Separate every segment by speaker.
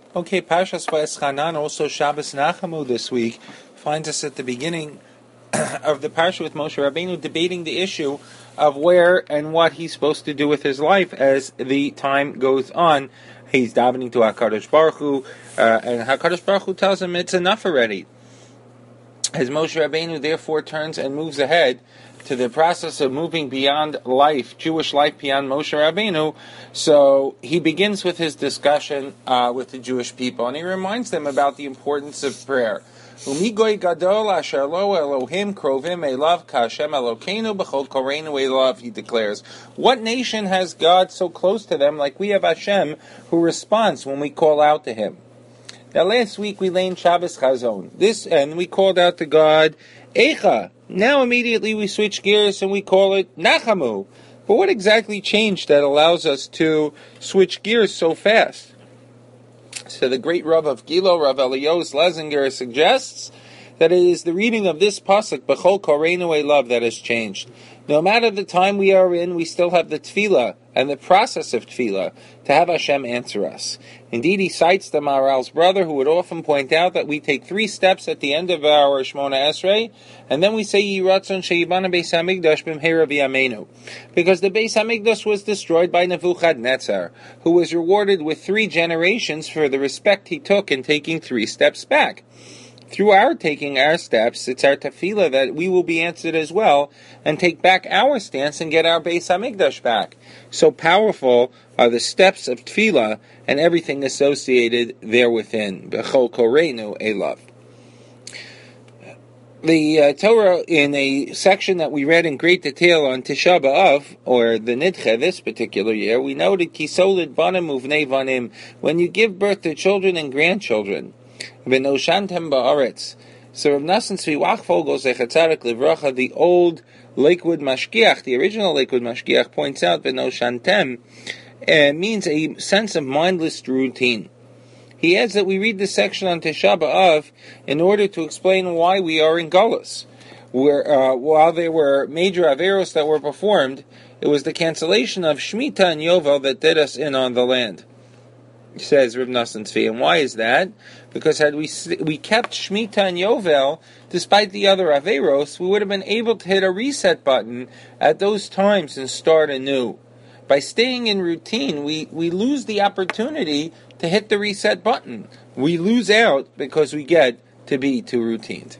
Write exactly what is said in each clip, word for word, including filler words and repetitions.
Speaker 1: Okay, Parshas Va'eschanan, also Shabbos Nachamu this week, finds us at the beginning of the Parsha with Moshe Rabbeinu debating the issue of where and what he's supposed to do with his life as the time goes on. He's davening to HaKadosh Baruch Hu, uh, and HaKadosh Baruch Hu tells him it's enough already. As Moshe Rabbeinu therefore turns and moves ahead to the process of moving beyond life, Jewish life beyond Moshe Rabbeinu, so he begins with his discussion uh, with the Jewish people, and he reminds them about the importance of prayer. Umigoy gadol asher lo Elohim krovim elav k'Hashem Elokeinu b'chol koreinu elav, he declares. What nation has God so close to them like we have Hashem, who responds when we call out to him? Now last week we lay in Shabbos Chazon. This, and we called out to God, Eicha. Now immediately we switch gears and we call it Nachamu. But what exactly changed that allows us to switch gears so fast? So the great Rav of Gilo, Rav Eliyahu Lezinger, suggests that it is the reading of this pasuk, B'chol Koreinu Elav, that has changed. No matter the time we are in, we still have the tefillah and the process of tefillah to have Hashem answer us. Indeed, he cites the Maharal's brother, who would often point out that we take three steps at the end of our Shmona Esrei, and then we say Yiratzon Sheyibana Beis Hamikdash B'mheira V'yameinu, because the Beis Hamikdash was destroyed by Nebuchadnezzar, who was rewarded with three generations for the respect he took in taking three steps back. Through our taking our steps, it's our tefillah that we will be answered as well, and take back our stance and get our Beis Hamikdash back. So powerful are the steps of tefillah and everything associated therewithin. B'chol koreinu elav. The uh, Torah, in a section that we read in great detail on Tisha B'Av, or the Nidche this particular year, we noted Kisolid Banim Uvnei Vanim, when you give birth to children and grandchildren. V'noshantem ba'aretz. So Rav Nassan Tzvi Wachvogel Zechatzadik Livracha, the old Lakewood Mashgiach, the original Lakewood Mashgiach, points out v'noshantem uh, means a sense of mindless routine. He adds that we read this section on Tisha B'Av in order to explain why we are in Galus. Where uh, while there were major averos that were performed, it was the cancellation of Shemitah and Yovel that did us in on the land, says Rav Nassan Tzvi. And why is that? Because had we we kept Shemitah and Yovel, despite the other Averos, we would have been able to hit a reset button at those times and start anew. By staying in routine, we, we lose the opportunity to hit the reset button. We lose out because we get to be too routine.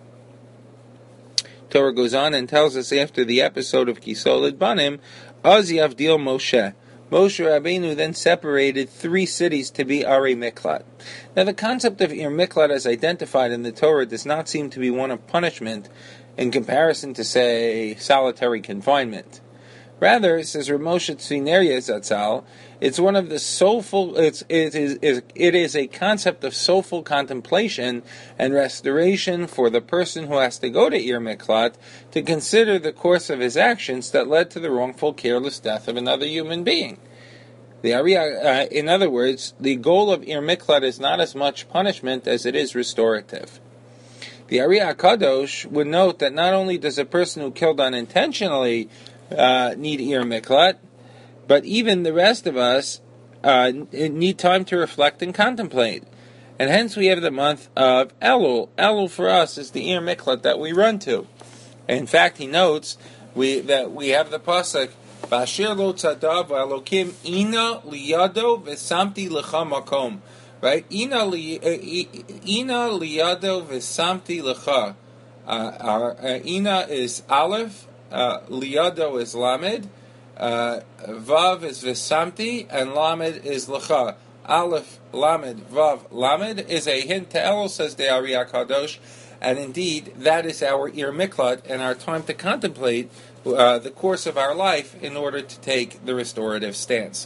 Speaker 1: Torah goes on and tells us after the episode of Kisolid Banim, Az Yavdil Moshe. Moshe Rabbeinu then separated three cities to be Ari Miklat. Now the concept of Ir Miklat as identified in the Torah does not seem to be one of punishment in comparison to, say, solitary confinement. Rather, says Rav Moshe Tzvi Nerya Zatzal, it's one of the soulful, it's, it, is, it is a concept of soulful contemplation and restoration for the person who has to go to Ir Miklat to consider the course of his actions that led to the wrongful, careless death of another human being. The Ariya, uh, in other words, the goal of Ir Miklat is not as much punishment as it is restorative. The Ariya Kadosh would note that not only does a person who killed unintentionally uh, need Ir Miklat, but even the rest of us uh, need time to reflect and contemplate. And hence we have the month of Elul. Elul for us is the Ir Miklat that we run to. In fact, he notes we that we have the pasuk, Bashir lo tzadav v'alokim ina liyado v'samti lecha makom. Right? Ina li, uh, ina liyado v'samti lecha. Uh, our, uh, ina is Aleph, uh, liyado is Lamed, Uh, Vav is Visamti, and Lamed is Lecha. Aleph, Lamed, Vav, Lamed is a hint to Elul, says the Ariya Kadosh, and indeed, that is our Ir Miklat and our time to contemplate uh, the course of our life in order to take the restorative stance.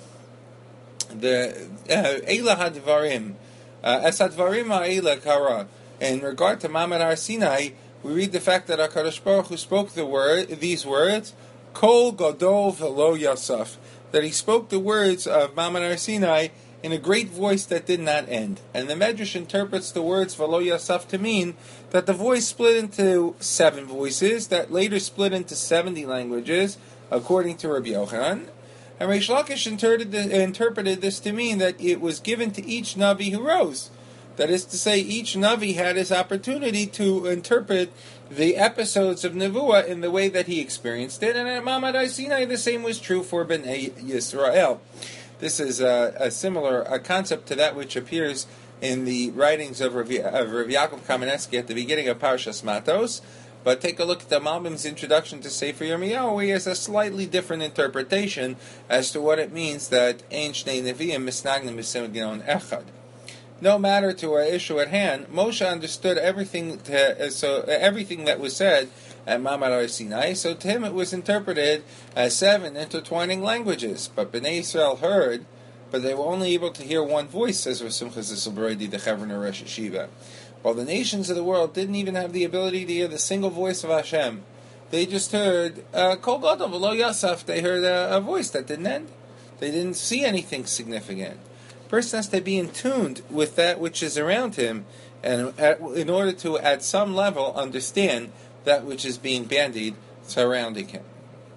Speaker 1: The Eila Hadvarim, Es Hadvarim Ha'eila Kara. In regard to Mamad Har Sinai, we read the fact that HaKadosh Baruch Hu spoke the word, these words, Kol Gadol Velo Yasaf, that he spoke the words of Mamad Har Sinai in a great voice that did not end. And the Medrash interprets the words Velo Yasaf to mean that the voice split into seven voices, that later split into seventy languages, according to Rabbi Yochanan. And Reish Lakish interpreted, interpreted this to mean that it was given to each Navi who rose. That is to say, each Navi had his opportunity to interpret the episodes of Nevuah in the way that he experienced it. And at Ma'amad Har Sinai, the same was true for Bnei Yisrael. This is a, a similar a concept to that which appears in the writings of Rav, of Rav Yaakov Kamenetsky at the beginning of Parshas Matos. But take a look at the Malbim's introduction to Sefer Yirmiyahu, where he has a slightly different interpretation as to what it means that Ein Shnei Nevi'im Misnagnim B'Simon Echad. No matter to our issue at hand, Moshe understood everything to, so everything that was said at Ma'amad Har Sinai. So to him, it was interpreted as seven intertwining languages. But Bnei Yisrael heard, but they were only able to hear one voice, says Rav Simcha Zissel Brody, the Chevron Rosh Yeshiva. While the nations of the world didn't even have the ability to hear the single voice of Hashem, they just heard Kol Gadol V'lo Yasaf. They heard a, a voice that didn't end. They didn't see anything significant. A person has to be in tune with that which is around him, and at, in order to, at some level, understand that which is being bandied surrounding him.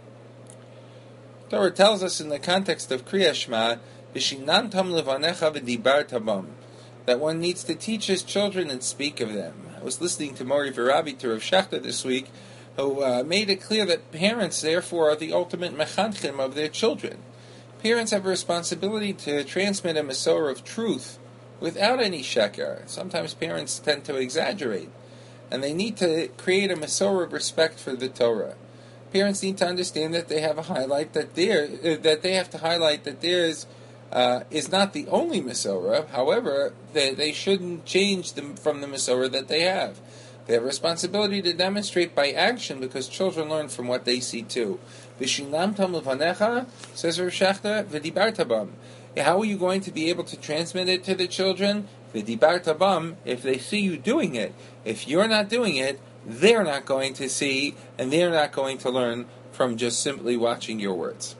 Speaker 1: Torah tells us in the context of Kriya Shema, V'shinantam levanecha v'dibarta bam, that one needs to teach his children and speak of them. I was listening to Mori V'Rabi to Rav Shechter this week, who uh, made it clear that parents, therefore, are the ultimate mechanchim of their children. Parents have a responsibility to transmit a Masorah of truth without any sheker. Sometimes parents tend to exaggerate, and they need to create a Masorah of respect for the Torah. Parents need to understand that they have a highlight that there uh, that they have to highlight that theirs uh, is not the only Masorah. However, they, they shouldn't change them from the Masorah that they have. They have a responsibility to demonstrate by action, because children learn from what they see too. V'shinamtam levanecha, says Rav Shechter, v'dibarta bam. How are you going to be able to transmit it to the children? V'dibarta bam, if they see you doing it. If you're not doing it, they're not going to see, and they're not going to learn from just simply watching your words.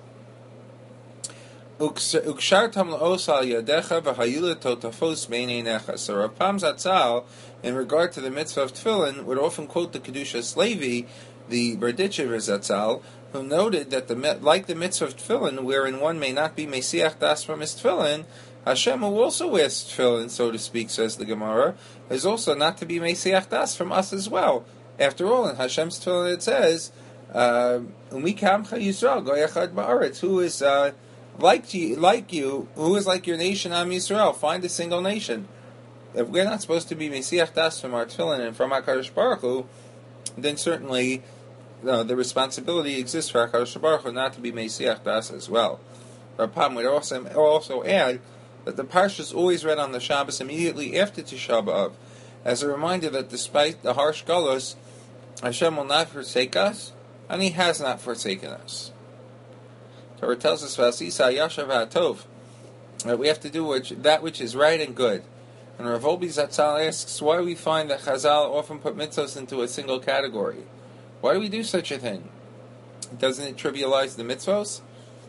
Speaker 1: Ukshartam la'osal yadecha v'hayula totafos beineinecha. So Rav Pam Zatzal, in regard to the mitzvah of tefillin, would often quote the Kedushas Levi, the Berditchev Zatzal, who noted that the like the mitzvah of tefillin, wherein one may not be mesiach das from his tefillin, Hashem, who also wears tefillin, so to speak, says the Gemara, is also not to be mesiach das from us as well. After all, in Hashem's tefillin it says, "Umikamcha Yisrael goyachad ba'aretz," who is uh, like you, like you, who is like your nation, Am Yisrael. Find a single nation. If we're not supposed to be mesiach das from our tefillin and from HaKadosh Baruch Hu, then certainly uh, the responsibility exists for HaKadosh Baruch Hu not to be mesiach das as well. Rapam would also, also add that the parsha is always read on the Shabbos immediately after Tisha B'Av, as a reminder that despite the harsh galus, Hashem will not forsake us, and He has not forsaken us. Torah tells us Vasisa Yashav HaTov, that we have to do which, that which is right and good. And Rav Olbi Zatzal asks why we find that Chazal often put mitzvos into a single category. Why do we do such a thing? Doesn't it trivialize the mitzvos?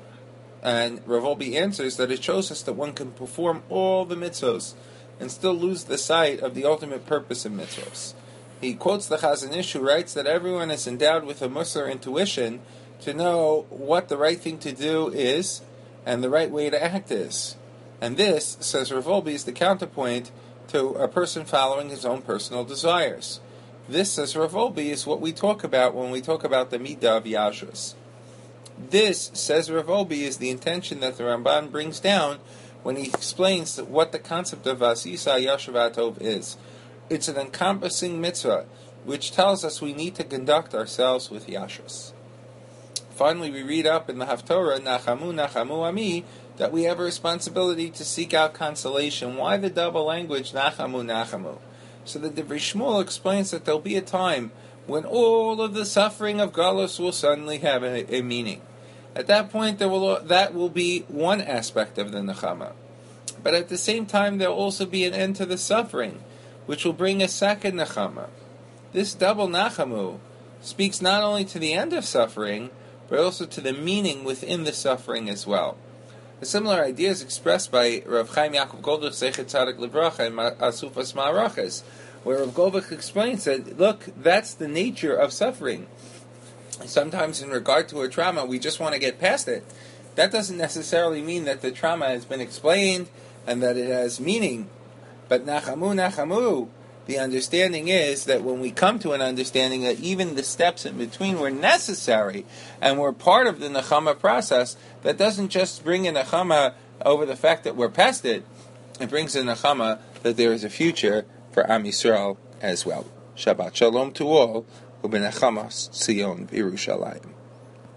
Speaker 1: And Rav Olbi answers that it shows us that one can perform all the mitzvos and still lose the sight of the ultimate purpose of mitzvos. He quotes the Chazon Ish, who writes that everyone is endowed with a musar intuition to know what the right thing to do is and the right way to act is. And this, says Rav Olbi, is the counterpoint to a person following his own personal desires. This, says Rav Olbi, is what we talk about when we talk about the midah of Yashrus. This, says Rav Olbi, is the intention that the Ramban brings down when he explains what the concept of Vasisa Yashav HaTov is. It's an encompassing mitzvah, which tells us we need to conduct ourselves with Yashrus. Finally, we read up in the Haftorah, Nachamu, Nachamu Ami, that we have a responsibility to seek out consolation. Why the double language, Nachamu, Nachamu? So the Divrei Shmuel explains that there'll be a time when all of the suffering of Galus will suddenly have a, a meaning. At that point, there will that will be one aspect of the Nechama. But at the same time, there will also be an end to the suffering, which will bring a second Nechama. This double Nachamu speaks not only to the end of suffering, but also to the meaning within the suffering as well. A similar idea is expressed by Rav Chaim Yaakov Goldich Zecher Tzadik Livracha in Asufas Ma'arachas, where Rav Goldich explains that, look, that's the nature of suffering. Sometimes in regard to a trauma, we just want to get past it. that doesn't necessarily mean that the trauma has been explained and that it has meaning. But nachamu, nachamu, the understanding is that when we come to an understanding that even the steps in between were necessary and were part of the nechama process, that doesn't just bring a nechama over the fact that we're past it, it brings a nechama that there is a future for Am Yisrael as well. Shabbat Shalom to all, u'benechamas Tzion v'Yerushalayim.